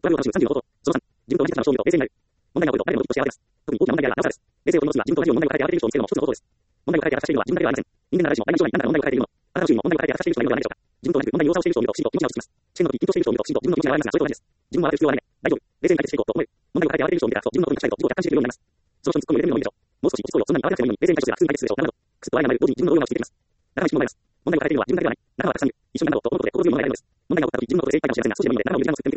トラブルを楽しむ36こと。その3、自分と同じ立場の勝利と冷静になる。問題が起こると誰でも一つとして現れます。特に大きな問題である長さです。冷静を取り戻すには自分と同じように問題を抱えて慌てている人を見つけるのも一つの方法です。問題を抱えて落下しているのは自分だけではありません。人間なら誰しも誰の将来何らかの問題を抱えているもの。あなたの周囲も問題を抱えて落下している人がいるのではないでしょうか。自分と同じく問題に容赦をしている人を見るときちんと気持ちが落ち着きます。試験の時緊張している人を見るときちんと自分の気持ちが和らぎますが、それと同じです。自分も慌てる必要はないね。大丈夫。冷静に解決していこうと思える。問題を抱えて慌てている人を見たら、自分のことに勝ちたいと自己を客観視できるようになります。その人にツッコミを入れてみるのもいいでしょう。もう少し落ち着こうよ。そんなに慌てなくてもいいのに、冷静に解決すればそんなに慌てなくてもいいのに、冷静に解決すれば普通に解決すれば自分の問題が解決できる人を見ます。だからしも問題です。問題を抱えているのは自分だけではない。仲間はたくさんいる。一緒に頑張ろうと思うことで心強いものが得られるのです。問題が起こった時自分のことで精一杯かもしれませんが、少しでもいいので仲間を見つけてみ